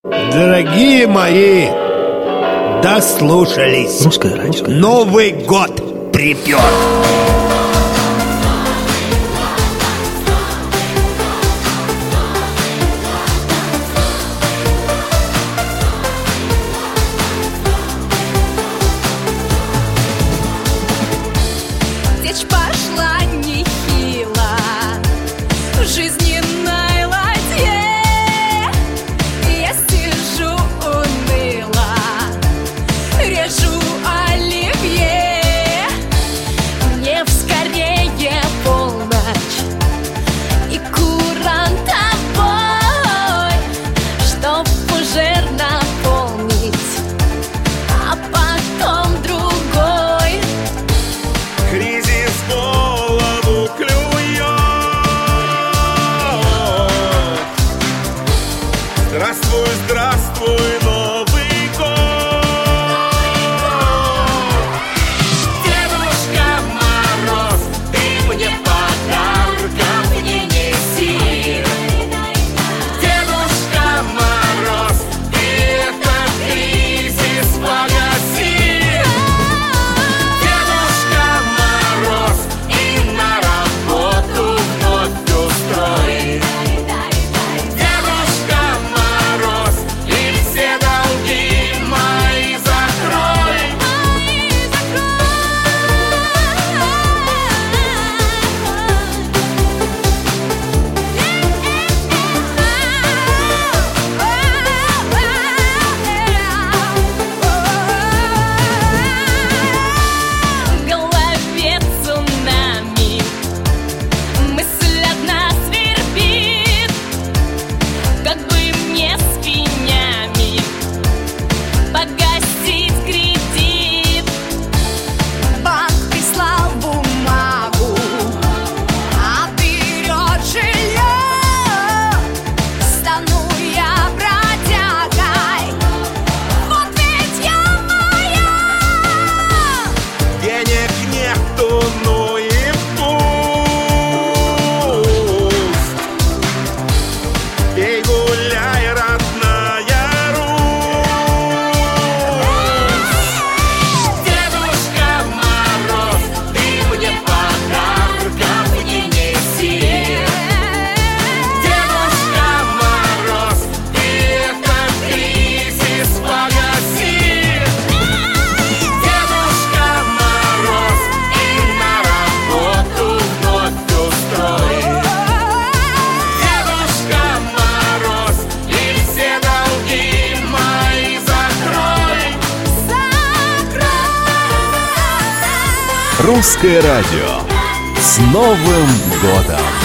Дорогие мои, дослушались. Русское радио. Новый год припер. Течь пошла нехило в жизненной ладье. Я сижу уныло, режу оливье. Мне скорее полночь и курантовой, чтоб пожар наполнить, а потом другой. Кризис голову клюет. Здравствуй, здравствуй, Новый год. Дедушка Мороз, ты мне подарков не неси. Дедушка Мороз, ты этот кризис погаси. Дедушка Мороз, и на работу вновь устрой. Дедушка Мороз, и все долги мои закрой. В голове цунами, мысль одна свербит, как бы мне с пенями погасить кредит. Банк прислал бумагу, а берет жилье. Стану я бродягой, вот ведь я моя. Денег нету, ну и пусть. Пей, гуляй, родная Русь. Дедушка Мороз, ты мне подарков не неси. Дедушка Мороз, ты этот кризис погаси. Дедушка Мороз, и на работу вновь устрой. Дедушка Мороз, и все долги мои закрой. Русское радио. С Новым годом!